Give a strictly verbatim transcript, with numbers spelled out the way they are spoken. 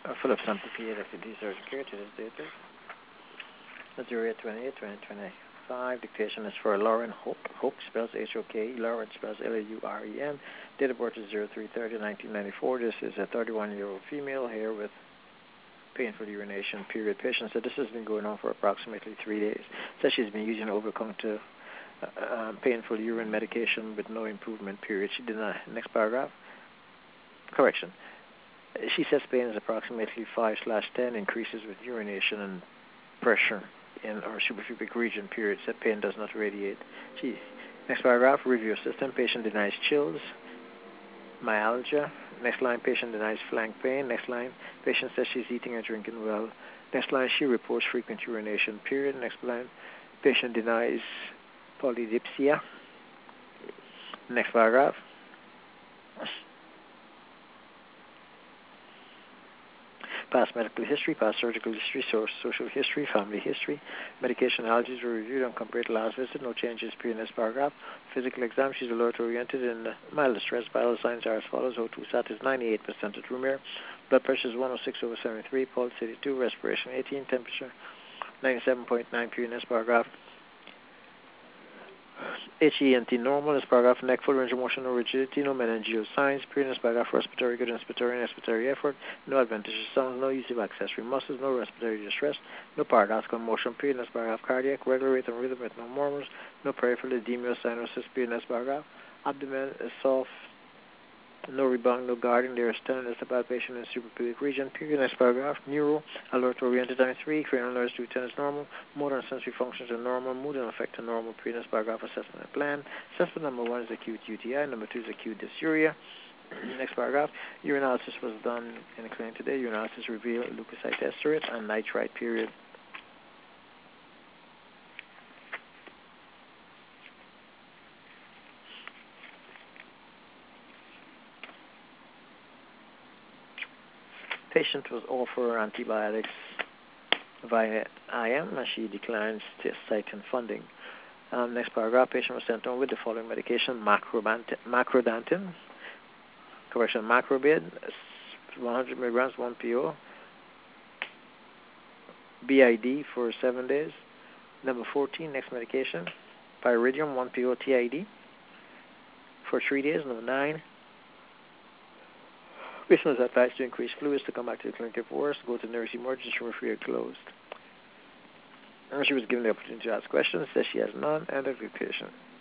Uh, Philip Sample P A, Doctor D. Surgeon Care to this date. zero eight twenty-eight twenty twenty-five. Dictation is for Lauren Hoke. Hoke spells H O K E. Lauren spells L A U R E N. Date of birth is zero three thirty nineteen ninety-four. This is a thirty-one-year-old female here with painful urination period. Patient said this has been going on for approximately three days. Says she's been using over-the-counter uh, uh, painful urine medication with no improvement period. She did not. Next paragraph. Correction. She says pain is approximately five slash ten, increases with urination and pressure in our suprapubic region period. Said pain does not radiate. She, next paragraph, review system. Patient denies chills, myalgia. Next line, patient denies flank pain. Next line, patient says she's eating and drinking well. Next line, she reports frequent urination period. Next line, patient denies polydipsia. Next paragraph. Past medical history, past surgical history, source, social history, family history. Medication allergies were reviewed and compared to last visit. No changes period in this paragraph. Physical exam, she's alert-oriented and mild distress. Vital signs are as follows. O two sat is ninety-eight percent at room air. Blood pressure is one oh six over seventy-three. Pulse eighty-two. Respiration eighteen. Temperature ninety-seven point nine period in this paragraph. H E N T normal. This paragraph, neck full range of motion, no rigidity, no meningeal signs. Period in this paragraph, respiratory good, inspiratory and expiratory effort, no adventitious sounds, no use of accessory muscles, no respiratory distress, no paradoxical motion. Period in this paragraph, cardiac, regular rate and rhythm with no murmurs, no peripheral edema or cyanosis. Period in this paragraph, abdomen is soft, no rebound, no guarding. There is tenderness of palpation in suprapubic region. Period. Next paragraph. Neuro, alert oriented time three. Cranial nerves to ten is normal. Motor and sensory functions are normal. Mood and affect are normal. Period. Next paragraph. Assessment and plan. Assessment number one is acute U T I. Number two is acute dysuria. Next paragraph. Urinalysis was done in a clinic today. Urinalysis revealed leukocyte esterate and nitrite. Period. Patient was offered antibiotics via I M and she declines to site and funding. Um, next paragraph, patient was sent on with the following medication: macrodantin, correction, macrobid, one hundred milligrams, one P O, B I D for seven days. Number fourteen, next medication, pyridium, one P O T I D for three days. Number nine, patient was advised to increase fluids to come back to the clinic if worse, go to nurse emergency room if we are closed. And she was given the opportunity to ask questions, says she has none, and of the patient.